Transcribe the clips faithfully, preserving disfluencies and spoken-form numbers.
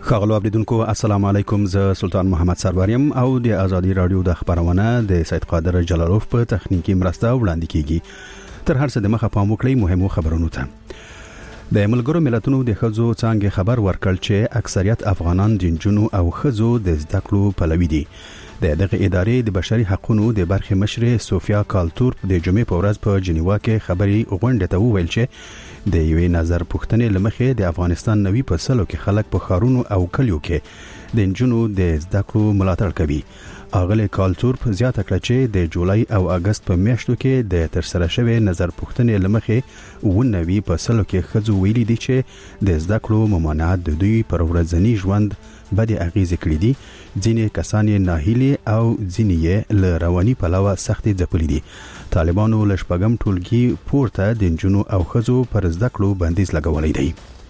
خاغلو اوریدونکو السلام علیکم، زه سلطان محمد سروریم او د ازادي رادیو د خبرونه د سید قادر جلالوف په تخنیکی مرسته وړاندې کیږي. تر هر څه د مخه پام وکړئ مهمو خبرونو ته. د ملګرو ملتونو د ښځو څانګې خبر ورکړ چې اکثریت افغانان د جنونو او ښځو د زده کړو پلوي دي. د دغه ادارې د بشري حقوقو د برخې مشر سوفیا کالتور د جمعې په ورځ په جنیوا کې خبري غونډه ته وویل چې د یوې نظر پوښتنې لمخې د افغانستان نوي په سلو کې خلک په خارونو او کلیو کې د جنونو د زده کړو ملاتړ کوي. اغله کالتور زیاته کړه چې د جولای او اگست په میاشتو کې د ترسره شوی نظر پوښتنې لمخې ونوي په سلو کې ښځو ویلي دي چې د زده کړو ممانعت د دوی پر ورځنی ژوند بده اغیزه کړې دي. ځینې کسان یې ناهیلي او ځینې یې له رواني پلوه سختي ځپلي دي. طالبانو له شپږم ټولګي پورته د جنونو او ښځو پر زده کړو بندیز لګولای دی.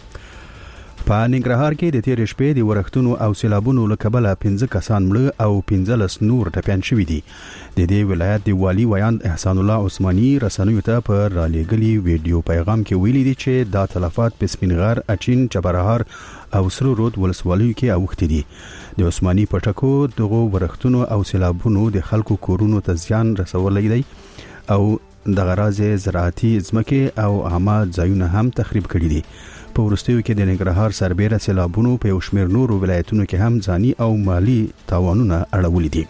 په ننګرهار کې د تیر شپې د ورښتونو او سیلابونو له کبله پنځه کسان مړه او پنځلس نور ټپيان شوي دي. د دې ولایت د والی ویاند احسان الله عثماني رسنیو ته په رالېګلي ویډیو پیغام کې ویلي دي چې دا تلفات په سپینغر، اچین، چبرهار او سرو رود ولسوالیو کې اوښتي دي. د عثماني پټکو دغه ورښتونو او سیلابونو د خلکو کورونو ته زیان رسولای دی او د غرازه زراعتي ځمکې او عامه ځایونه هم تخریب کړي دي. په ورستیو کې د ننګرهار سربېره سیلابونو په یو شمېر نورو ولایتونو کې هم ځاني او مالی تاوانونه اړولي دي.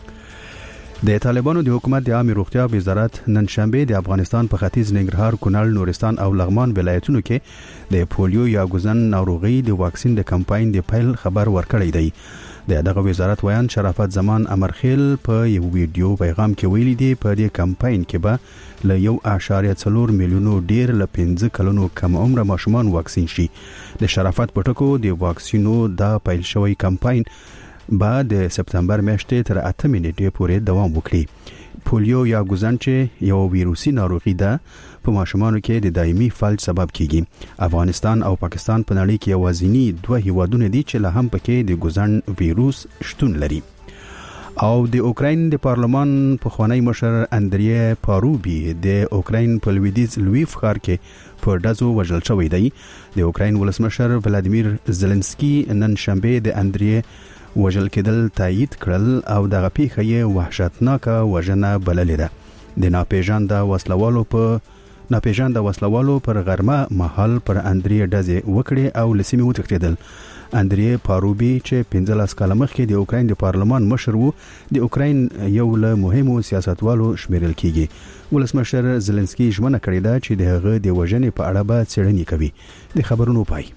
د طالبانو د حکومت د عامه روغتیا وزارت نن شنبه د افغانستان په ختیځ ننګرهار، کونړ، نورستان او لغمان ولایتونو کې د پولیو یا ګوزن ناروغي د واکسین د کمپاین د پیل خبر ورکړی دی. د دغه وزارت ویان شرافت زمان امرخیل په یو ویډیو پیغام کې ویلي دی په دې کمپاین کې به له یو اعشاریه څلور میلیونو ډیر له پنځه کلونو کم عمر ماشومان واکسین شي. د شرافت پټکو د واکسینو دا پیل شوی کمپاین بعد د سپتمبر میاشتې تر اتمې نیټې پورې دوام وکړي. پولیو یا ګوزن چې یو ویروسي ناروغي ده په ماشومانو کې د دایمي فلج سبب کیږي. افغانستان او پاکستان په نړۍ کې یوازینی دوه هیوادونه دي چې له هم پکې د ګوزن ویروس شتون لري. او د اوکراین د پارلمان پخوانی مشر اندری پاروبی د اوکراین په لویدیز لویف ښار کې په ډزو وژل شوی دی. د اوکراین ولسمشر ولادیمیر زيلنسکي نن شنبه د اندری وژل کېدل تایید کړل او دغه پیښه یې وحشتناکه وژنه بللې ده. د ناپېژانده وسلوالو په ناپېژانده وسلوالو پر غرمه مهال پر اندری ډزې وکړې او لسیمه وتښتېدل. اندری پاروبی چې پنځلس کاله مخکې د اوکراین د پارلمان مشر وو، د اوکراین یو له مهمو سیاستوالو شمیرل کیږي. ولسمشر زيلنسکي ژمنه کړې ده چې د هغه د وژنې په اړه به څېړنې کوي. د خبرونو پای.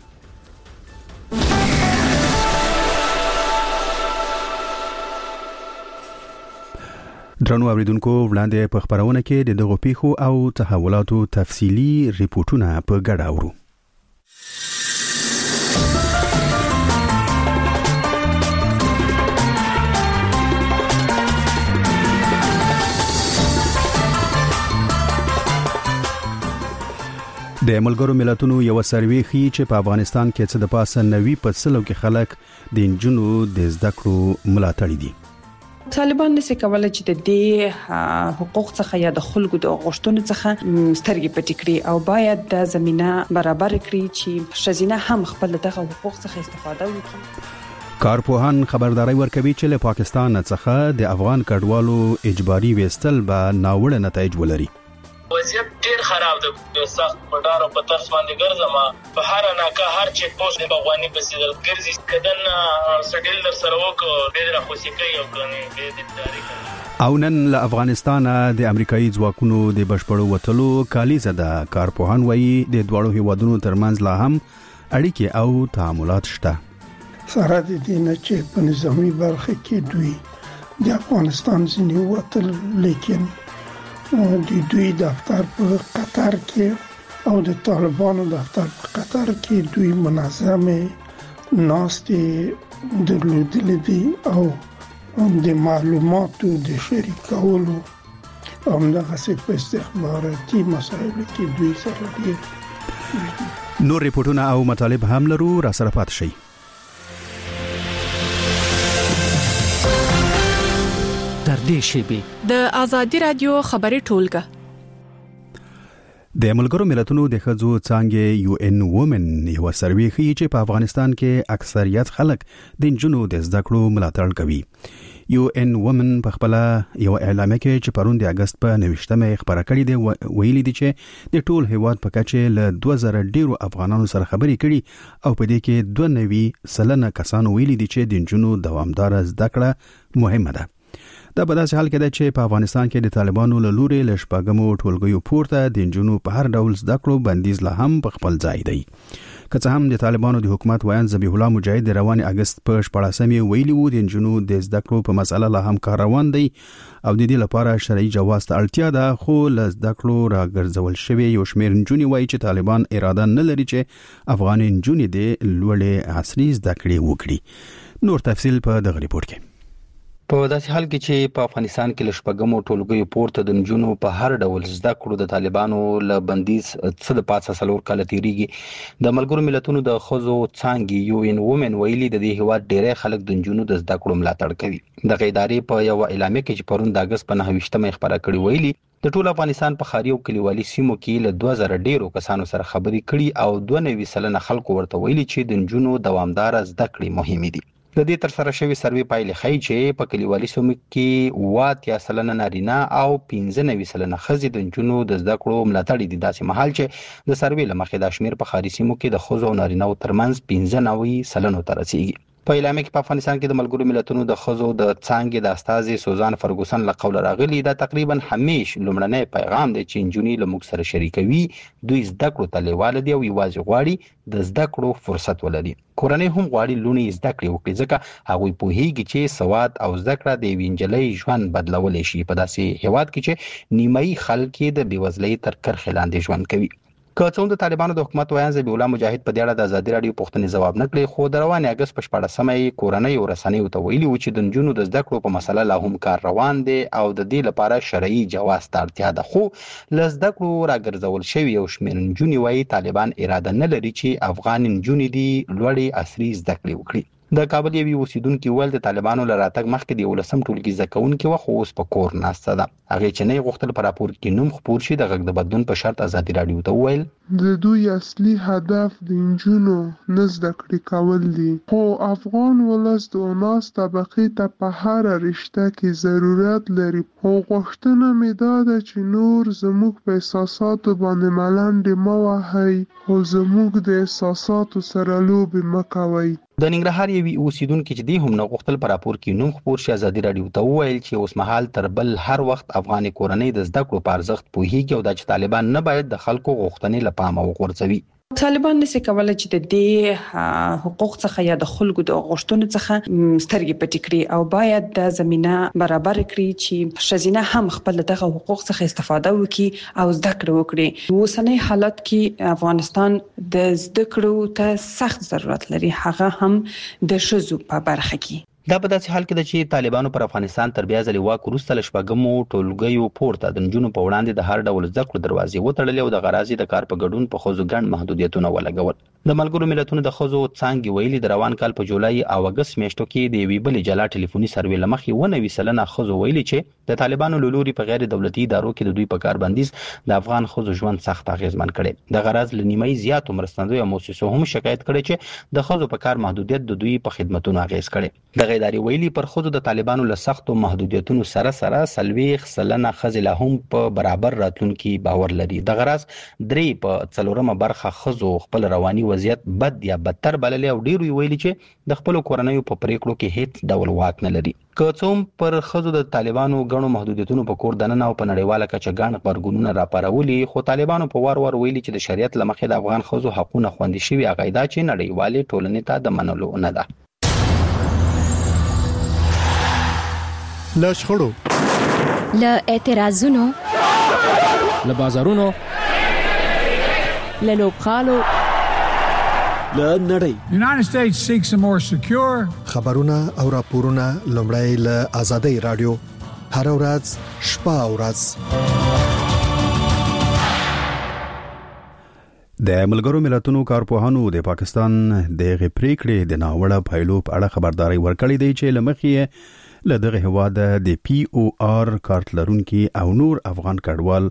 درنو اوریدونکو، وړاندې په خبرونه کې د دغو پیښو او تحولاتو تفصیلی ریپورتونه په ګډه اورو. د ملګرو ملتونو یو سروې ښیي چې په افغانستان کې څه د پاسه نوي په سلو کې خلک د جنونو د زده کړو ملاتړي دي. طالبان نشي کولای چې د دې حقوق څخه یا د خلکو د غوښتنو څخه سترګې پټې کړي او باید د زمينه برابر کړي چې شزینه هم خپل دغه حقوق څخه استفاده وکړي. کارپوهان خبرداري ورکوي چې له پاکستان څخه د افغان کډوالو اجباري وستل به ناوړه نتایج ولري. وضعیت ډیر خراب دی. د سخت پټارو په ترڅ باندې ګرځم په هر ناکه هر چیک پوسټ د بغوانی په سیدل ګرځي کدن سټیل در سره وکړو ډیر راخوشي کوي او کني د تاریخ او نن له افغانستان د امریکایي ځواکونو د بشپړو وټلو کالیزه ده. کارپوهان وایي د دوړو هیوادونو ترمنځ لا هم اړیکې او تعاملات شته. سره د دې نه چې په نظامی برخه کې دوی د افغانستان ځینې وټل لیکن د دوی دفتر په قطر کې او د طالبانو دفتر په قطر کې دوی منظمه ناستې درلودلې دي او د معلوماتو د شریکولو همدغه څه په استخباراتي مسایلو کې دوی سره ډېر نور ریپورتونه او مطالب هم لرو. را سره پات شئ. در دې شیبې د ازادي رادیو خبري ټولګه د ملګرو ملتونو د ښځو څانګې یو ان وومن یو سروې ښیي چې په افغانستان کې اکثریت خلک د نجونو د زده کړو ملاتړ کوي. یو ان وومن په خپل یو اعلامیه کې چې پرون د اگست په نوښتمه خبره کړې ده ویلي دي چې د ټول هیواد په کچه له دوه زره ډیرو افغانانو سره خبرې کړي او په دې کې دوه نوي سلنه کسانو ویلي دي چې د نجونو دوامدار زده کړه مهمه ده. دا په داسې حال کې ده چې په افغانستان کې د طالبانو له لوري له شپږمو ټولګیو پورته د نجونو په هر ډول زده کړو بندیز لا هم په خپل ځای دی. که څه هم د طالبانو د حکومت ویان ذبیح الله مجاهد د روان اگست په شپاړسمې ویلي وو د نجونو د زده کړو په مسله لا هم کار روان دی او د دې لپاره شرعي جواز ته اړتیا ده، خو له زده کړو راګرځول شوی یو شمېر نجونې وایي چې طالبان اراده نه لري چې افغان نجونې د لوړې عصري زده کړې وکړي. نور تفصیل په دغه ریپورت کې. په داسې حال کې چې په افغانستان کې له شپږمو ټولګیو پورته د نجونو په هر ډول زده کړو د طالبانو له بندیز څخه د پاتې څلور کاله تیریږي، د ملګرو ملتونو د ښځو څانګې یو ان وومن ویلي د دې هیواد ډېری خلک د نجونو د زده کړو ملاتړ کوي. دغه ادارې په یو اعلامیه کې چې پرون د اگست په نهه ویشتمه خبره کړې ویلي د ټول افغانستان په ښاري او کلیوالي سیمو کې له دوه زره ډیرو کسانو سره خبرې کړي او دوه نوي سلنه خلکو ورته ویلي چې د نجونو دوامدار زده کړې مهمې دي. د دې تر سره شوی سروې پایلې ښیي چې په کلیوالي سیمو کې اووه اتیا سلنه نارینه او پنځه نوي سلنه ښځې د نجونو د زده کړو ملاتړ دي، داسې مهال چې د سروې له مخې دا شمېر په ښاري سیمو کې د ښځو او نارینه‌و ترمنځ پنځه نوي سلنو ته رسیږي. په اعلامیه کې په افغانستان کې د ملګرو ملتونو د ښځو د څانګې د استازي سوزان فرګوسن له قوله راغلي دا تقریبا همیش لومړنی پیغام دی چې نجونې له موږ سره شریکوي، دوی زده کړو ته لیواله دي او یوازې غواړي د زده کړو فرصت ولري. کورنۍ هم غواړي لوڼې زده کړې وکړي ځکه هغوی پوهیږي چې سواد او زده کړه د یوې نجلۍ ژوند بدلولی شي په داسې هیواد کې چې نیمایي خلک یې د بېوزلۍ تر کرښې لاندې ژوند کوي. که څه هم د طالبانو د حکومت ویان ذبیح الله مجاهد په دې اړه د ازادي راډیو پوښتنې ځواب نه کړی، خو د روان اگست په شپاړسمه یې کورنۍ او رسنیو ته ویلي و چې د نجونو د زده کړو په مسله لا هم کار روان دی او د دې لپاره شرعي جواز ته اړتیا ده، خو له زده کړو راګرځول شوي یو شمېر نجونې وایي طالبان اراده نه لري چې افغان نجونې دي لوړې عصري زده کړې وکړي. د کابل یوې اوسیدونکي ویل د طالبانو له راتګ مخکې د یولسم ټولګي زده کوونکې وه خو اوس په کور ناسته ده. هغې چې نه یې غوښتل په راپور کې نوم خپور شي د غږ د بدلون په شرط ازادي راډیو ته وویل د دوی اصلي هدف د نجونو نه زده کړې کول دي، خو افغان ولس د اناس طبقې ته په هره رشته کې ضرورت لري. خو غوښتنه مې دا ده چې نور زموږ په احساساتو باندې ملنډې مه وهئ، خو زموږ د احساساتو سره لوبې مه کوئ. د ننګرهار یوې اوسیدونکي چې دی هم نه غوښتل په راپور کې نوم خپور شي ازادي راډیو ته وویل چې اوس مهال تر بل هر وخت افغاني کورنۍ د زده کړو په ارزښت پوهیږي او دا چې طالبان نه باید د خلکو غوښتنې له پامه وغورځوي. طالبان نشي کولای چې د دې حقوق څخه یا د خلکو د غوښتنو څخه سترګې پټې کړي او باید د زمينه برابر کړي چې ښځینه هم خپل دغه حقوق څخه استفاده وکړي او زده کړه وکړي. اوسنۍ حالت کې افغانستان د زده کړو ته سخت ضرورت لري، هغه هم د ښځو په برخه کې. دا په داسې حال کې ده چې طالبانو پر افغانستان تر بیا ځلې واک وروسته له شپږمو ټولګیو پورته د نجونو په وړاندې د هر ډول زده کړو دروازې وتړلې او د غرازي د کار په ګډون په ښځو ګڼ محدودیتونه ولګول. د ملګرو ملتونو د ښځو څانګې ویلي د روان کال په جولای او اګست میاشتو کې د یوې بلې جلا ټلیفوني سروې له مخې اووه نوي سلنه ښځو ویلي چې د طالبانو له لوري په غیر دولتي ادارو کې د دوی په کار بندیز د افغان ښځو ژوند سخت اغیزمن کړي. د غرض له نیمایي زیاتو مرستندویو مؤسسو هم شکایت کړی چې د ښځو په کار محدودیت د دوی په خدمتونو اغیز کړي. دغه ادارې ویلي پر ښځو د طالبانو له سختو محدودیتونو سره سره څلوېښت سلنه ښځې لا هم په برابر راتلونکي باور لري. دغه راز درې په څلورمه برخه ښځو خپل رواني وضعیت بد یا بدتر بللی او ډیرو یې ویلي چې د خپلو کورنیو په پریکړو کې هیڅ ډول واک نه لري. که څه هم پر ښځو د طالبانو ګڼو محدودیتونو په کور دننه او په نړیواله کچه ګڼ غبرګونونه راپارولي، خو طالبانو په وار وار ویلي چې د شریعت له مخې د افغان ښځو حقونه خوندي شوي، هغه دا چې نړیوالې ټولنې ته د منلو نه ده. له شخړو، له اعتراضونو، له بازارونو، له لوبغالو، له نړۍ. The United States seeks a more secure. خبرونه او راپورونه لومړی له آزادۍ رادیو هر ورځ شپه او ورځ. د ملګرو ملتونو کارپوهانو د پاکستان د غپریکړې د ناوړه پایلو په اړه خبرداري ورکړې دی چې لمخې له دغه هواده د پی او آر کارت لرونکي او نور افغان کډوال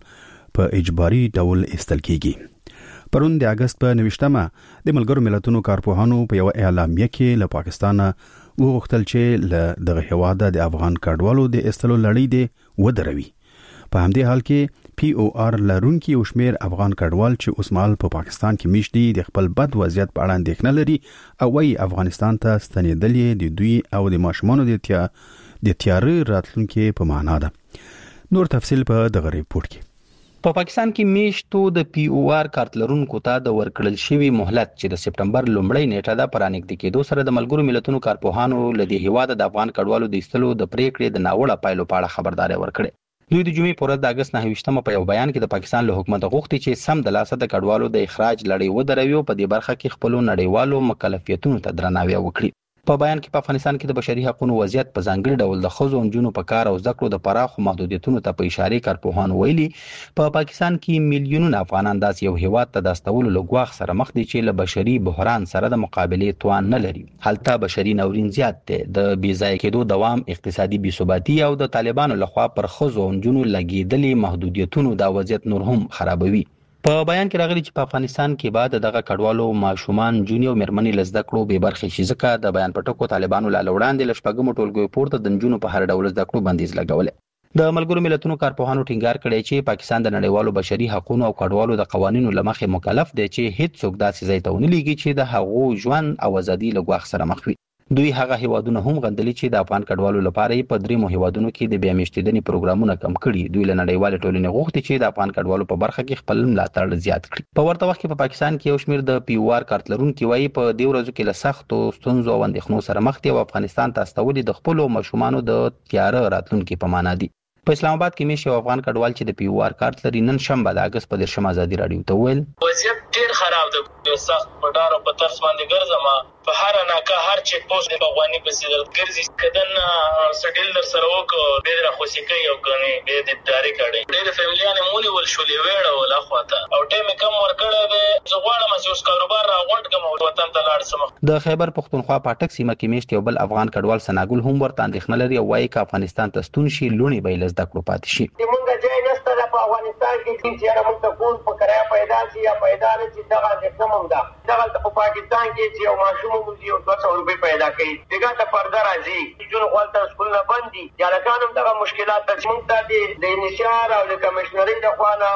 په اجباري ډول استل کیږي. پرون د اگست په نوښتمه د ملګرو ملتونو کارپوهانو په یو اعلامیه کې له پاکستان وغوښتل چې له دغه هیواده د افغان کډوالو د استلو لړۍ دی ودروي. په همدې حال کې پی او آر لرونکي او شمیر افغان کډوال چې اوسمال په پاکستان کې میشت دي د خپل بد وضعیت په اړه اندېښنه لري او وايي افغانستان ته ستنېدل د دوی او د ماشومانو د تیا د تیاري راتلونکي په معنا ده. نور تفصیل په دغه ریپورت کې. په پاکستان کې میشتو د پی او آر کارت لرونکو ته د ورکړل شوی مهلت چې د سپټمبر لومړۍ نیټه ده پرانګد کېدو سره د ملګرو ملتونو کارپوهانو لدی هیواده د افغان کډوالو د استلو د پریکړې د ناوړه پایلو په اړه خبرداري ورکړه. دوی د جمعې پر ورځ د اگست نهه په یو بیان کې د پاکستان له حکومت غوښتي چې سم د لاسه د کډوالو د اخراج لړۍ ودروي او په دې برخه کې خپل نړیوالو مکلفیتونو ته درناوی وکړي. په بیان کې په افغانستان کې د بشري حقوقو وضعیت په ځانګړي ډول د ښځو او نجونو په کار او زده کړو د پراخو محدودیتونو ته په اشاره کارپوهان ویلي په پا پاکستان کې میلیونونه افغانان داس یو هیواد ته د استولو لګواخ سره مخ دي چې له بشري بحران سره د مقابلې توان نه لري. حالته بشري ناورین زیات دی، د بې ځای کېدو دوام، اقتصادي بې ثباتي او د طالبانو لخوا پر ښځو او نجونو لګېدلي محدودیتونو دا وضعیت نور هم خرابوي. په بیان کې راغلي چې په افغانستان کې بعد دغه کډوالو ماشومان جونی او مرمنې لزده کړو به برخه شي ځکه د بیان پټکو طالبانو له وړاندې لشپګم ټولګي پورته د نجونو په هر ډول زده کړو بندیز لګول. د ملګرو ملتونو کارپوهانو ټینګار کړی چې پاکستان د نړیوالو بشري حقوقو او کډوالو د قوانینو لمخې مکلف دی چې هیڅ څوک داسې ځای ته ونه لېږي چې د هغو ژوند او ازادي له ګواښ سره مخ وي. دوی هغه هیوادونه هم غندلي چې د افغان کډوالو لپاره په درې هیوادونو کې د بیا میشتېدنې پروګرامونه کم کړي. دوی له نړیوال ټولنې غوښتي چې د افغان کډوالو په برخه کې خپل ملاتړ زیات کړي. په ورته وخت کې په پاکستان کې یو شمېر د پی او آر کارت لرونکي وایي په دې ورځو کې له سختو ستونزو او اندېښنو سره مخ دي او افغانستان ته استولي د خپل ماشومانو د تیاره راتلونکي په معنا دي. په اسلام آباد کې میشه افغان کډوال چې د پی او آر کارت لري نن شنبه د اگست په دیرشم ازادي رادیو ته ویل وضعیت ډیر خراب دی، سخت پټار او په ترس باندې ګرځم په هر ناکه هر چیک پوسټ د افغاني بسیدل ګرځي کدن سټیل در سره وک به را خوشی کوي او کني به د تاریخ کړي ډېر فیملیان مونږ ول شولې وېړه ولا خواته او ټیم کم ورکړه به زغواړه مې اوس کاروبار راغونډ کوم وطن ته لاړ سم. د خیبر پختونخوا پټک سیمه کې میشت یو بل افغان کډوال سناګل هم ورته اندېښنه لري او وايي چې افغانستان ته ستون شي لونی به لزده کړو پاتې شي. موږ ځای نشته په افغانستان کې چې موږ ته کول په کرایه پیدا شي یا پیدا نه شي دغه د کوم ده دغه په پاکستان کې چې یو ماشوم موږ یو دوه سوه روپۍ پیدا کوي دغه ته پرده راځي جون خپل سکول نه باندې یا لکانم دغه مشکلات د موږ ته د انشار او د کمشنري د خوانه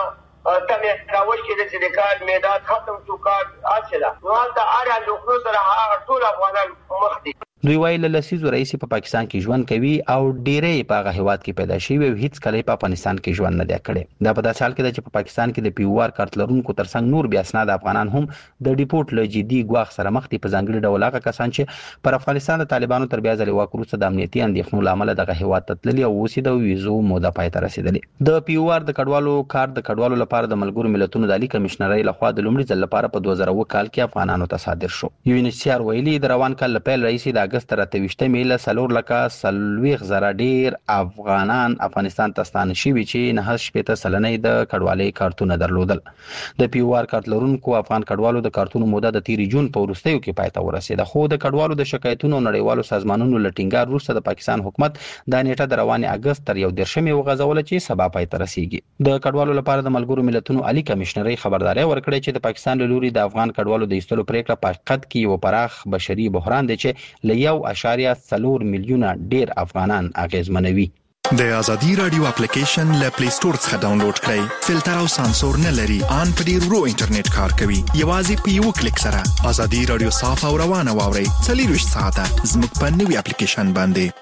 تمه راوښ کې د سړي میدان ختم شو کارت اصله نو دا اړه د خپل سره هغه ټول افغانان مخ دي. دوی وایي له لسیزو رئیس په پاکستان کې ژوند کوي او ډېرې په هغه هیواد کې پیدا شوی او هیڅ کله په افغانستان کې ژوند نه دی کړی. دا په داسې حال کې ده چې په پاکستان کې د پی او آر کارت لرونکو ترڅنګ نور بیا اسناد افغانان هم د ډیپورت له جدي ګواښ سره مخ دي په ځانګړي ډول هغه کسان چې پر افغانستان د طالبانو تر بیا ځلې واک وروسته د امنیتي اندېښنو له امله دغه هیواد ته تللي او اوس د ویزو موده پای ته رسېدلې. د پی او آر د کډوالو کارت د کډوالو لپاره د ملګرو ملتونو د عالی کمشنرۍ لخوا د لومړي ځل لپاره په دوه زره اووه کال کې افغانانو ته صادر شو. یو ان ایچ سی آر ویلي د روان کال له پیل رئیس د اگست تر اته میله سلور لکه سلويخ زره ډیر افغانان افغانستان ته ستانه شوي چې نه شپېته سلنې د کډوالۍ کارتونه درلودل. د پی او آر کارت لرونکو افغان کډوالو د کارتونو موده د تیر جون په وروستیو کې پای ته ورسېده خو د کډوالو د شکایتونو نړیوالو سازمانونو له ټینګار وروسته د پاکستان حکومت دا نیټه د روان اگست تر یو دیرشمې وغځوله چې سبا پای ته رسیږي. د کډوالو لپاره د ملګرو ملتونو عالی کمشنرۍ خبرداري ورکړې چې د پاکستان له لوري د افغان کډوالو د ایستلو پریکړه په حقیقت کې یو پراخ بشري بحران دی چې له یو اشاریه څلور میلیونه ډیر افغانان اغیزمنوي. د ازادي رادیو اپلیکیشن له پلی سٹور څخه ډاونلوډ کړئ. فلټر او سانسور نه لري. ان په ډیر ورو انټرنیټ کار کوي. یوازې په یو کلیک سره ازادي رادیو صاف او روانه واورئ. څلور ساعته زموږ په نوي اپلیکیشن باندې.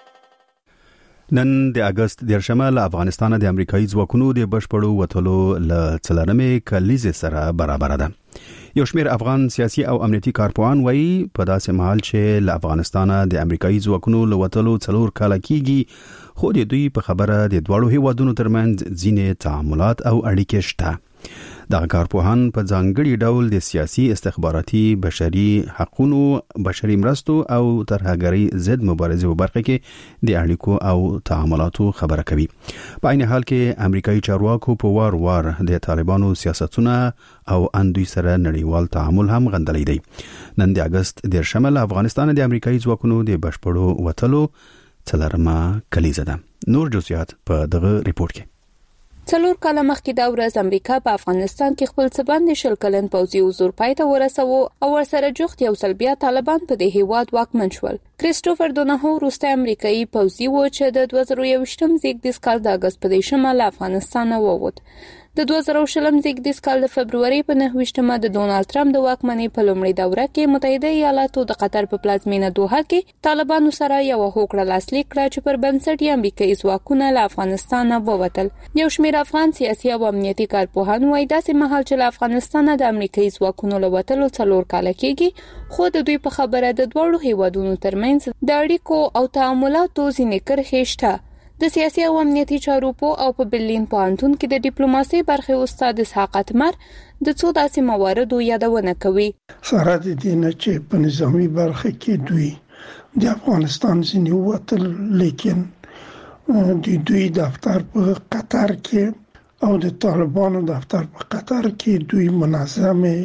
نن د اگست دیرشمه له افغانستان د امریکایي ځواکونو د بشپړو وټلو له څلورمې کلیزې سره برابر ده. یو شمیر افغان سیاسي او امنیتي کارپوهان وایي په داسې مهال چې له افغانستان د امریکایي ځواکونو له وټلو څلور کاله کیږي خو د دوی په خبره د دواړو هیوادونو ترمنځ ځینې تعاملات او اړیکې شته. دغه کارپوهان په ځانګړي ډول د سیاسي استخباراتي بشري حقوقو بشري مرستو او ترهګرۍ ضد مبارزې په برخه کې د اړیکو او تعاملاتو خبره کوي. په عین حال کې امریکایي چارواکو په وار وار د طالبانو سیاستونه او اندوی سره نړیوال تعامل هم غندلی دی. نن د اگست دیرشمه له افغانستان د امریکایي ځواکونو د بشپړو وټلو څلورمه کلیزه ده. نور جزئیات په دغه ریپورت کې. څلور کاله مخکې دا ورځ امریکا په افغانستان کې خپل څه باندې شل کلن پوځي حضور پای ته ورسوه او ورسره جوخت یو ځل بیا طالبان په دې هیواد واکمن شول. کریسټوفر دونهو وروسته امریکایي پوځي و چې د دوه زره یوویشتم زیږدیز کال د اګست په دیشمه له افغانستانه ووت. د دوه زره شلم زیږدیز کال د فبرवरी په نهه ویشتمه د ډونالد ټرمپ د واکمنۍ په لومړۍ دوره کې متحده ایالاتو د قطر په پلازمینه دوحه کې طالبانو سره یو هوکړه لاسلیک کړه چې پر بنسټ یې امریکایي ځواکونه له افغانستانه ووتل. یو شمېر افغان سیاسي او امنیتي کارپوهان وايي داسې مهال چې له افغانستانه د امریکایي ځواکونو له وتلو څلور کاله کېږي، خو د دوی په خبره د دواړو هیوادونو ترمنځ د اړیکو او تعاملاتو ځینې کرښې شته. د سیاسي او امنیتي چارو په او په برلین پوهنتون کې د ډیپلوماسي برخې استاد اسحاق اتمر د څو داسې مواردو یادونه کوي. سره د دې نه چې په نظامی برخه کې دوی د افغانستان ځینې وتل، لیکن د دوی دفتر په قطر کې او د طالبانو دفتر په قطر کې دوی منظمه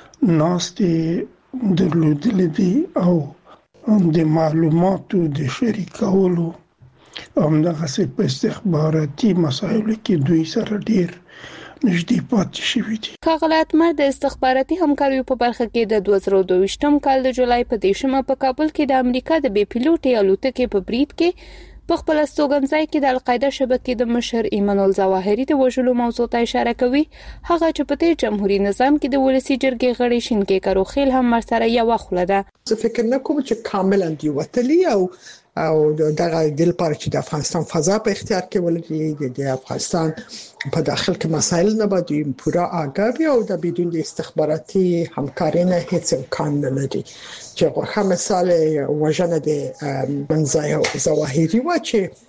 ناستې درلودلې دي او د معلوماتو د شریکولو همدغه سي په استخباراتي مسایلو کې دوی سره ډیر نږدې پاتې شوي دي. ښاغلی اتمر د استخباراتي همکاریو په برخه کې د دوه زره دوه کال د جولای په دیشمه په کابل کې د امریکا د بې پیلوټي الوتکې په برید کې په خپل استوګنځای کې د القاعده شبکې د مشر ایمان الظواهري د وژلو موضوع ته اشاره کوي. هغه چې په دې جمهوریت نظام کې د ولسی جرګې غړي شینکې کاروخیل هم مرسته یو خوله ده. زه فکر نه کوم چې کاملا دی وتلی او او دغه دل پر چې د افغانستان فضا په اختیار کې ولري، د افغانستان په داخل کې مسایل نه باندې پورا آگاهی او د بدون د استخباراتي همکارۍ نه هیڅ امکان نه لري. چې غوښه مثال وژنه د منځای ظواهري و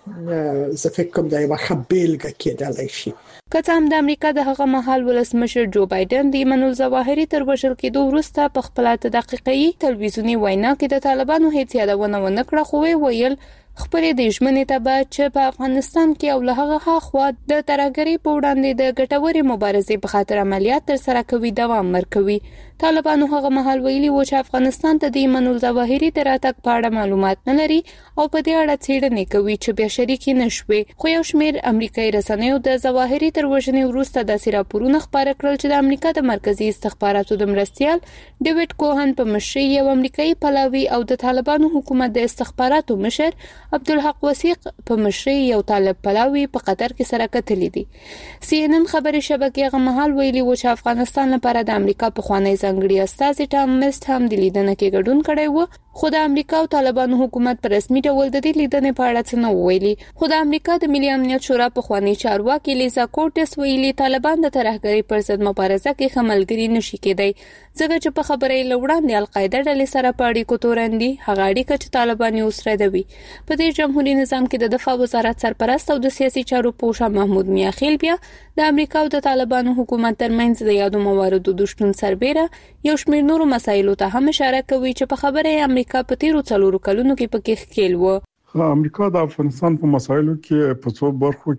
چې زه فکر کوم دا یو خبرګه کېدلای شي. که څه هم د امریکا د هغه مهال ولسمشر جو بایدن د ایمان الظواهري تر وژل کېدو وروسته په خپل دقیقي تلویزیونی وینا کې د طالبانو هیڅ یادونه ونه کړه، خو ویل خپلې د ژمنې ته به چې په افغانستان کې او له هغه خوا د ترهګرۍ په وړاندې د ګټورې مبارزې په خاطر عملیات تر سره کوي دوام ورکوي. طالبانو هغه مهال ویلي و چې افغانستان ته د ایمان الظواهري د راتګ په اړه معلومات نه لري او په دې اړه څېړنې کوي چې بیا شریکې نشوي. خو یو شمېر امریکایي رسنیو د ظواهري تر وژنې وروسته داسې راپورونه خپاره کړل چې د امریکا د مرکزي استخباراتو د مرستیال ډیوډ کوهن په مشرۍ یو امریکایي پلاوی او د طالبانو حکومت د استخباراتو مشر عبدالحق وثیق په مشرۍ یو طالب پلاوی په قطر کې سره کتلې دي. سی ان ان خبري شبکې هغه مهال ویلي و چې افغانستان لپاره د امریکا په خوانی ځانګړي استازي ټام مست هم د لیدنې کې ګډون کړی و، خو د امریکا او طالبانو حکومت په رسمي ډول د دې لیدنې په اړه څه نه ویلي. خو د امریکا د ملي امنیت شورا په خوانی چارواکي لیزا کورټس ویلي طالبان د ترهګرۍ پر ضد مبارزه کې خملګري نشي کېدای، ځکه چې په خبرې لوړاندې القاعده ډلې سره په اړیکو تورندي هغه اړیکه چې طالبان یې اوس ردوي. په دې جمهوریت نظام کې د دفاع وزارت سرپرست او د سیاسي چارو پوښا محمود میاخیل بیا د امریکا او د طالبانو حکومت ترمنځ د یادو مواردو د شتون سربېره یو شمېر نورو مسایلو ته هم اشاره کوي چې په خبره امریکا په تیرو څلورو کلونو کې پکې ښکېل و. امریکا د افغانستان په مسایلو کې په څو برخو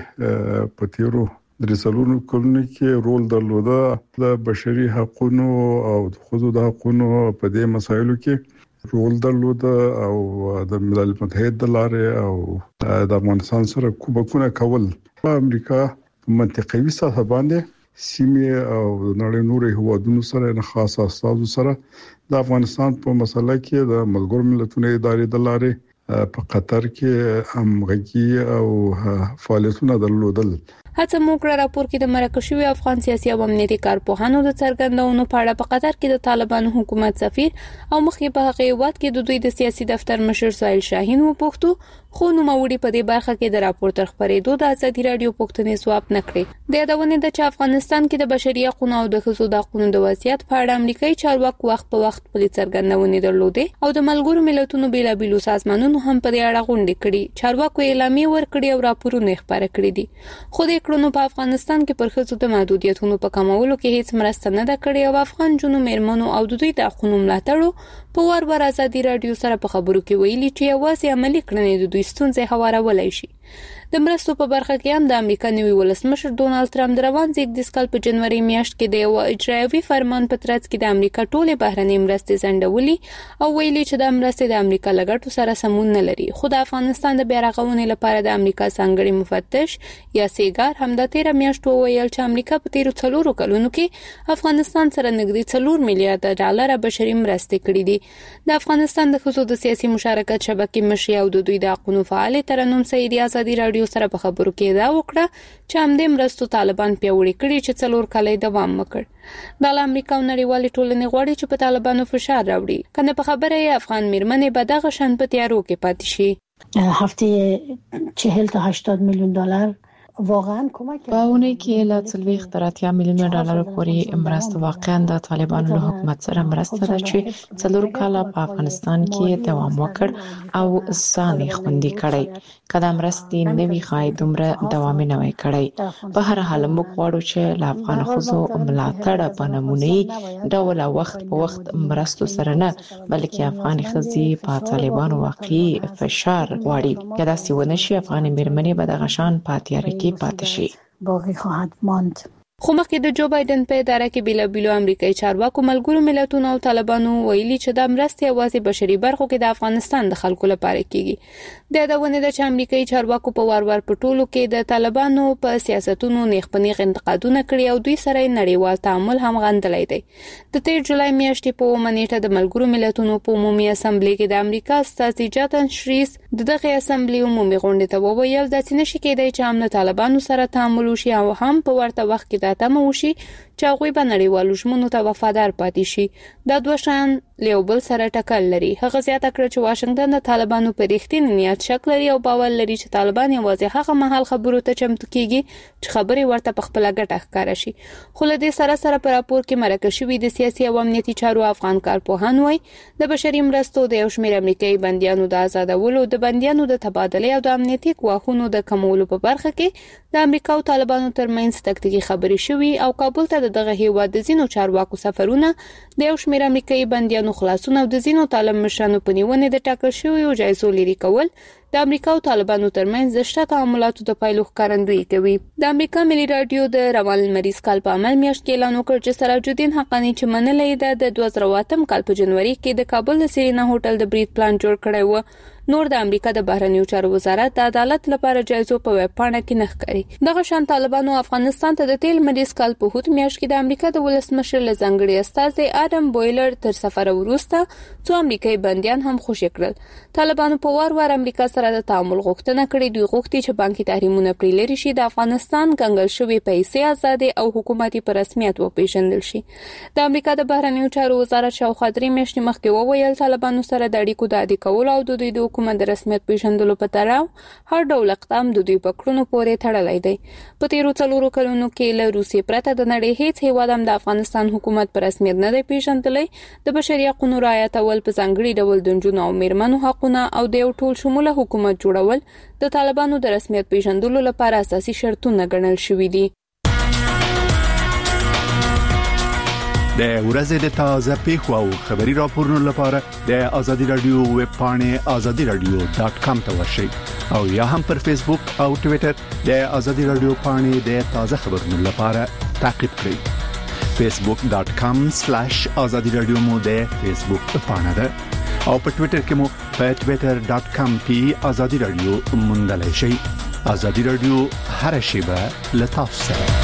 کې په تیرو درې څلورو کلونو کې رول درلوده. د بشري حقوقو او د ښځو د حقوقو په دې مسایلو کې رول درلوده او د ملل متحد د لارې او د افغانستان سره کوبکونه کول. امریکا په منطقوي سطح باندې سیمه او نړۍ نورو هیوادونو سره نه خاص استازو سره د افغانستان په مسله کې د ملګرو ملتونو ادارې د لارې په قطر کې همغږي او فعالیتونه درلودل. هڅه مو کړه راپور کې د مرکه شوی افغان سیاسي او امنیتي کارپوهانو د څرګندونو په اړه په قطر کې د طالبانو حکومت سفیر او مخکې په هغه وخت کې د دوی د سیاسي دفتر مشر سهیل شاهین و پوښتو، خو نو موري په دې برخه کې د راپور تر خبرېدو د ازادي رادیو پوښتنې ځواب نه کړې. د یادونه ده چې افغانستان کې د بشري حقوقو او د ښځو د حقوقو د وضعیت په اړه امریکایي چارواکو وخت په وخت په څرګندونې درلودې او د ملګرو ملتونو بیلابیلو سازمانونو هم په دې اړه غونډې کړې. چارواکو اعلامیه ورکړې او راپورونه خبره کړې دي. خو د کړنو په افغانستان کې پر ښځو د محدودیتونو په کمولو کې هیڅ مرسته نه ده کړې او افغان جنو میرمنو او د دوی د حقوقو ملاتړو په وار وار ازادي رادیو سره په خبرو کې ویلي چې یوازې عملی کړنې د دوی ستونزې هوارولای شي. د مرستو په برخه کې هم د امریکا نوي ولسمشر ډونالد ټرمپ د روان زیږدیز کال په جنوري میاشت کې د یو اجرایوي فرمان په ترڅ کې د امریکا ټولې بهرنۍ مرستې ځنډولې او ویلي چې د مرستې د امریکا لګټو سره سمون نه لري. خو د افغانستان د بیا رغونې لپاره د امریکا ځانګړي مفتش یا سیګار هم د تیر میاشت وویل چې امریکا په تیرو څلورو کلونو کې افغانستان سره نږدې څلور میلیارډ ډالر بشري مرستې کړې دي. د افغانستان د ښځو د سیاسي مشارکت شبکې مشر او د دوی د حقوقو فعال ترنم سعیدي ازادي رادیو سره په خبرو کې دا وکړه چې همدې مرستو طالبان پیوړی کړي چې څلور کال دوام وکړ. د امریکا او نړیوالې ټولنې غواړي چې په طالبانو فشار راوړي کنه په خبره افغان میرمنې به دغه شان په تیارو کې پاتې شي. هفته چهل تا هشتاد میلیون دلار واقعا کمک په اونۍ کې له څلوېښت تر اتیا میلیونه ډالر پورې مرسته واقعا د طالبانو له حکومت سره مرسته ده چې څلور کاله په افغانستان کې دوام وکړ او ځان یې خوندي کړی. کله مرستې نوي خای دومره دوام نه وای کړی. په هر حال موږ غواړو چې له افغان خزو ملاتړ په نمونې ډول وخت په وخت مرستو سره نه بلکې افغان خزي په طالبانو واقعي فشار غواړي. کله چې ونشي افغان میرمنې به د غشان پاتې کې پاتې شي. باقی خواهد ماند. خو مخکې د جو بایدن په اداره کې بیلا بیلو امریکایي چارواکو ملګرو ملتونو او طالبانو ویلي چې د مرستې یوازې بشري برخو کې د افغانستان د خلکو لپاره کیږي. د یادونه ده چې امریکایي چارواکو په وار وار په ټولو کې د طالبانو په سیاستونو نیغ په نیغ انتقادونه کړي او دوی سره نړیوال تعامل هم غندلای دی. د تیر جولای میاشتې په اوومه نیټه د ملګرو ملتونو په عمومي اسمبلی کې د امریکا استازي جاتن شریس دغه اسمبلی عمومي غونډه ته وویل د سینې کېدای چې هم له طالبانو سره تعامل وشي او هم په ورته وخت کې د تمه وشي چې هغوی به نړیوالو ژمنو ته وفادار پاتې شي. دا دوه شیان له یو بل سره ټکر لري. هغه زیاته کړه چې واشنگټن د طالبانو په رښتینی نیت شک لري او باور لري چې طالبان یوازې هغه مهال خبرو ته چمتو کیږي چې خبرې ورته په خپل ګټه ښکارا شي. خو له دې سره سره په راپور کې مرکه شوی د سیاسي او امنیتي چارو افغان کارپوهان وایي د بشري مرستو د یو شمېر امریکایي بنديانو د آزادولو د بنديانو د تبادله او د امنیتي ګواښونو د کمولو په برخه کې د امریکا او طالبانو ترمنځ تکتیکي خبرې شوي او کابل ته دغه هیواد د زینو چارواکو سفرونه د یو شمېر امریکایي بنديانو خلاصونه او د زینو طالب مشرانو په نیونې د ټاکل شویو جایزو لري کول د امریکا او طالبانو ترمنځ د شته تعاملاتو د پایلو ښکارندویي کوي. د امریکا ملي رادیو د روان لمریز کال په عمل میاشت کې اعلان وکړ چې سراج الدین حقانی چې منلې ده د دوه زره اتم کال په جنوري کې د کابل د سیرینا هوټل د برید پلان جوړ کړی و. نور د امریکا د بهرنیو چارو وزارت د عدالت لپاره جایزو په ویب پاڼه کې نه ښکاري. دغه شان طالبانو افغانستان ته د تیل مریض کال په هوت میاشت کې د امریکا د ولسمشر له ځانګړي استازي آدم بویلر تر سفر وروسته څو امریکایي بنديان هم خوشی کړل. طالبانو په وار وار امریکا سره د تعامل غوښتنه کړې. دوی غوښتي چې بانکي تحریمونه پرې لري شي، د افغانستان کنګل شوی پیسې آزادې او حکومتي په رسمیت وپیژندل شي. د امریکا د بهرنیو چارو وزارت شاوخوا درې میاشتې مخکې وویل طالبانو سره د اړیکو د عادي کولو او د دوی د حکومت د رسمیت پیژندلو په تړاو هر ډول اقدام د دوی په کړنو پورې تړلی دی. په تیرو څلورو کلونو کې له روسیې پرته د نړۍ هیڅ هیواد هم د افغانستان حکومت په رسمیت نه دی پیژندلی. د بشري حقوقو رعایتول په ځانګړي ډول د نجونو او میرمنو حقونه او د یو ټول شموله حکومت جوړول د طالبانو د رسمیت پیژندلو لپاره اساسي شرطونه ګڼل شوي دي. د ورځې د تازه پیښو او خبري راپورونو لپاره د ازادي رادیو ویب پاڼې ازادي رادیو ډاټ کام ته ورشئ او یا هم پر فیسبوک او ټوئیټر د ازادي رادیو پاڼې د تازه خبرونو لپاره تعقیب کړئ. فیسبوک ډاټ کام سلیش ازادي رادیو مو د فیسبوک پاڼه ده او په ټوئیټر کې مو په ټوئیټر ډاټ کام پی ازادي رادیو موندلای شئ. ازادي رادیو هر شیبه له تاسو سره.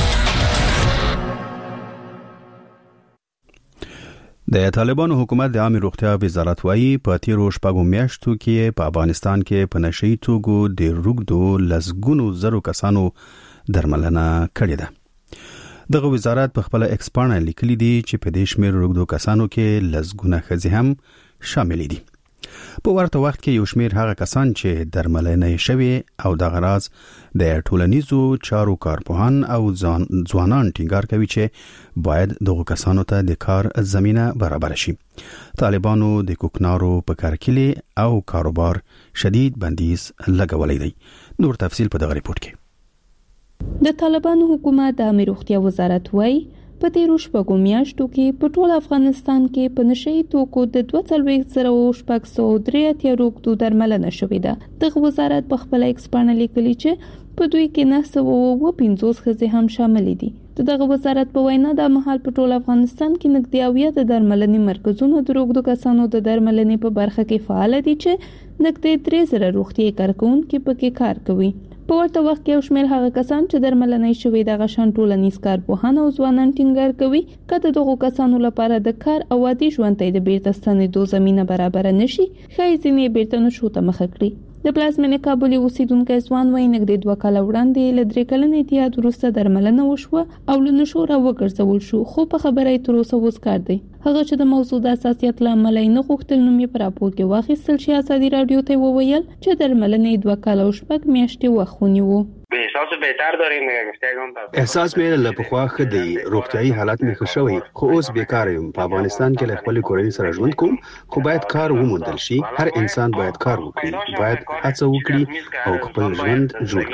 د طالبانو حکومت د عامه روغتیا وزارت وايي په تیرو شپږو میاشتو کې په افغانستان کې په نشئی توګو د روغدو لسګونو زرو کسانو درملنه کړې ده. دغه وزارت په خپل ایکس پاڼه لیکلي دي چې په دې شمېر روغدو کسانو کې لسګونه ښځې هم شامل دي. په ورته وخت کې یو شمېر هغه کسان چې درملنه شوي او د غراض د ټولنیزو چارو کارپوهان او ځوانان ټینګار کوي چې باید دغه کسانو ته د کار زمينه برابر شي. طالبانو د کوکنارو په کارکلي او کاروبار شدید بندیز لګولې دی. نور تفصیل په دغه ریپورت کې. د طالبانو حکومت د عامه روغتیا وزارت وايي په تیرو شپږو میاشتو کې په ټول افغانستان کې په نشئی توکو د دوه څلوېښت زره شپږ سوه درې اتیا روغتو درملنه شوې ده. دغه وزارت په خپل ایکس پاڼه لیکلي چې په دوی کې نه سوه اووه پنځوس ښځې هم شاملې دي. د دغه وزارت په وینا د مهال په ټول افغانستان کې نږدې اویا د درملنې مرکزونه د روغتو کسانو د درملنې په برخه کې فعال دي چې نږدې درې زره روغتیايي کارکونکي پکې کار کوي. په ورته وخت کې یو شمېر هغه کسان چې درملنې شوي دغه شان ټولنیز کارپوهان او ځوانان ټینګار کوي که د دغو کسانو لپاره د کار او عادي ژوند ته د بیرته ستنېدو زمینه برابره نشي ښایي ځینې بیرته نشو ته مخه کړي. د پلازمینې کابل اوسیدونکی ځوان وایي نږدې دوه کاله وړاندې له درې کلن اتحاد وروسته درملنه وشوه او له نشو راوګرځول شو، خو په خبره یې تر اوسه اوس کار دی. هغه چې د موضوع د حساسیت له امله یې نه غوښتل نوم یې په راپور کې واخیستل شي، ازادي راډیو ته وویل چې درملنې دوه کاله او شپږ میاشتې وخت ونیو. احساس بهتر داریم نگفتگان احساس مې له پخوا ښه دی، روغتیايي حالت مې ښه شوی، خو اوس بیکاره یم. په افغانستان کې له خپلې کورنۍ سره ژوند کوم، خو باید کار وموندل شي. هر انسان باید کار وکړي، باید هڅه وکړي او خپل ژوند جوړ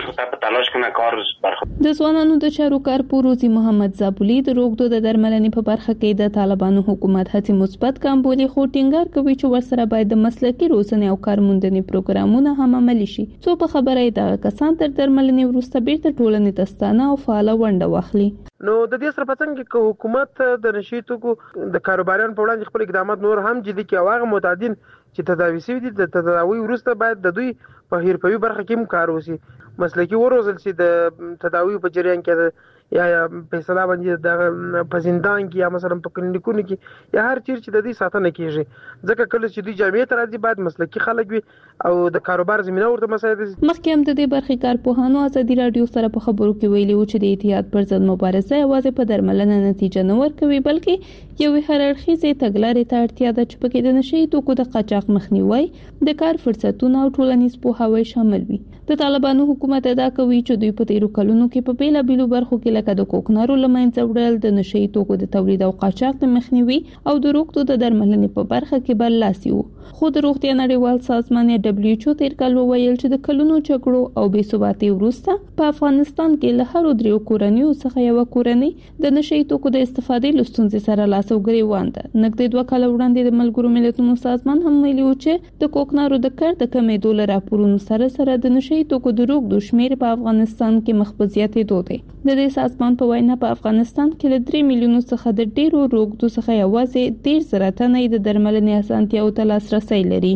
کړي. د ځوانانو د چارو کارپو روزي محمد زابولي د روغتو د درملنې په برخه کې د طالبانو حکومت هڅې مثبت کام بولي، خو ټینګار کوي چې ورسره باید د مسلکي روزنې او کارموندنې پروګرامونه هم عملي شي، څو په خبره یې دغه کسان تر درملنې وروسته بیرته ټولنې ته ستانه او فعاله ونډه واخلي. نو د دې سره پڅنګ کې حکومت د نشي توکو د کاروباریانو په وړاندې خپل اقدامات نور هم جدي کوي او هغه متعدین چې تداوي شوي دي د تداوي وروسته باید د دوی په حرفوي برخه کې هم کار وشي، مسلکي وروزل شي د تداوي په جریان کې یا یا په اصطلاح باندې د په زندان کې یا مثلا په کلینیکونو کې یا هر چیرې چې د دې ساتنه کیږي، ځکه کله چې دوی جامعې ته راځي باید مسلکي خلک وي او د کاروبار زمينه ورته مساعد شي. مخکې هم د دې برخې کارپوهانو ازادي راډیو سره په خبرو کې ویلي و چې د اتحاد پر ضد مبارزه یوازې په درملنه نتیجه نه ورکوي، بلکې یو هر اړخیزې تګلارې ته اړتیا ده چې پکې د نشئی توکو د قاچاق مخنیوي، د کار فرصتونو او ټولنیز پوهاوی شامل وي. د طالبانو حکومت ادا کوي چې دوی په تیرو کلونو کې په بیلابیلو برخو کې لکه د کوکنارو لمنځه وړل، د نشئی توکو د تولید او قاچاق د مخنیوي او د روغتو د درملنې په برخه کې برلاسي وو. خو د روغتیا نړیوال سازمان دبليو ایچ او تیر کال وویل چې د کلونو جګړو او بې ثباتۍ وروسته په افغانستان کې له هرو دریو کورنیو څخه یو کورنۍ د نشئی توکو د استفادې له ستونزې سره لاس او ګریوان ده. نږدې دوه کاله وړاندې د ملګرو ملتونو سازمان هم ویلي و چې د کوکنارو د کار د کمېدو له راپورونو سره سره د نشئی توکو د روغتو شمیر په افغانستان کې مخ په زیاتېدو دی. د دې سازمان په وینا په افغانستان کې له درې میلیونو څخه د ډیرو روغتو څخه یوازې ډیر زره تنه د درملنې اسانتیاو ته لاسرسی لري.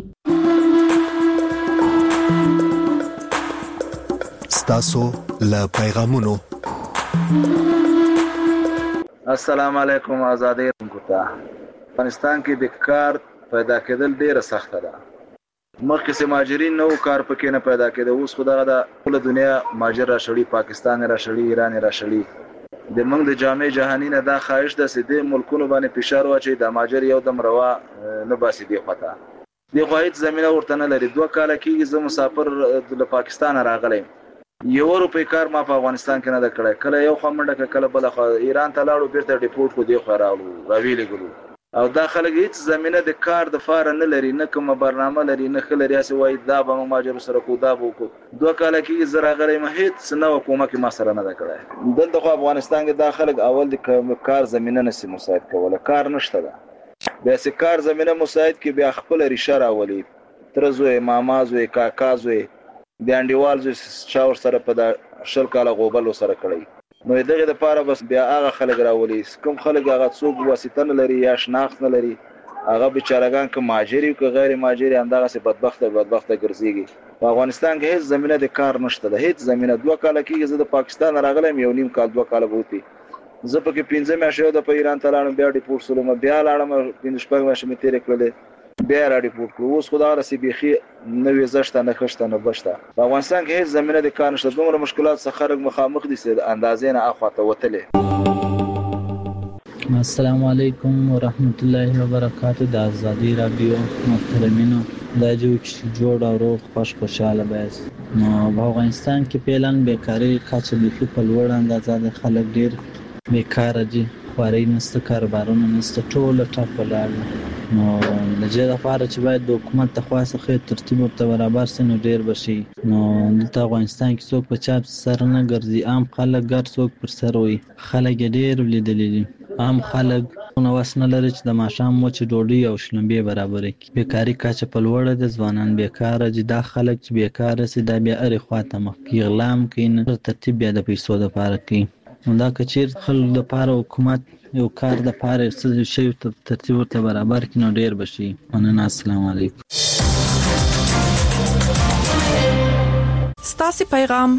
ستاسو له پیغامونو. السلام علیکم. آزادی راډیو. افغانستان کې د کار پیدا کېدل ډیره سخته ده. مخکې سه ماجرین نو کار پکې نه پیدا کېده، اوس خدای دا ټول دنیا ماجر را شړی، پاکستان را شړی، ایران را شړی. د موږ د جامع جهانی نه دا خواهش ده چې د ملکونو باندې فشار واچي د ماجر یو دم روا نه باسي دی خطا دی خواهید زمينه ورته نه لري. دوه کال کېږي زه مسافر د پاکستان راغلم، یو روپې کار ما په افغانستان کې نه د کړای، کله یو خمنډه کله بل خو ایران ته لاړو بیرته ډیپورت کو دی خو راولو راویلې ګلو او دا خلک هیڅ زمينه د کار د فار نه لري، نه کوم برنامه لري، نه خلری اسي وای دا به ماجر سره کو دا بو کو. دوه کال کې زرا غلې ما هیڅ نه حکومت کې ما سره نه کړای. دلته خو افغانستان کې دا خلک اول د کار زمينه نسي مساعد کوله، کار نشته ده. بیا سې کار زمينه مساعد کې بیا خپل ریشه راولي، ترزوې مامازوې کاکازوې د انډیوال زو شاور سره په دا شل کاله غوبل سره کړی. نو دغه د پاره بس بیا هغه خلک راولي، کوم خلک هغه څوک واسطه نه لري یا شناخت نه لري، هغه بیچارهګان که ماجری او که غیر ماجری همدغه سي بدبخت بدبخت ګرځيږي. په افغانستان کې هیڅ زمينه د کار نشته ده، هیڅ زمينه. دوه کال کې زه د پاکستان راغلم، یو نیم کال دوه کال بوتي زه پکې پنځه میاشتې د ایران ته لاړم، بیا ډیپورت شوم، بیا لاړم پنځه شپږ میاشتې مې تیرې کړلې، بیا را ډیپورت کړو. اوس خدای راسي بيخي نوې زشته نه خشته نه بشته. په افغانستان کې هیڅ زمينه د کار نشته، دومره مشکلات څخه خلک مخامخ دي چې اندازې نه اخواته وتلې. السلام علیکم ورحمت الله وبرکاته. د آزادی رادیو محترمینو، دا چې جوړ او روغ خوش خوشاله بیاس. نو په افغانستان کې فعلاً بیکاری کچه بيخي په لوړ اندازه د خلک ډیر بیکاره دي، خواري نشته، کاروبارونه نشته، ټول ټاپ ولاړ. نو لږه لپاره چې باید د حکومت ته خاصه ترتیب ورته برابر شي نو ډیر بشي. نو د افغانستان کې څوک په چاپ سر نه ګرځي، عام خلک ګر څوک پر سر وي. خلک ډیر لیدلې دي، عام خلک نو وسنه لري چې د ماشام مو چې ډوډۍ او شلمبې برابر کړي. بیکاری کچه په لوړه د ځوانان بیکاره دي. دا خلک چې بیکاره سي دا بیا اړ خواته مخ کې غلام کین ترتیب بیا د پیسو د پاره کوي. نو دا کچیر خلک د پاره حکومت یو کار د پاره څه شی ترتیب ورته برابر کړي نو ډیر بشي. مننه. السلام علیکم. ستاسو پیغام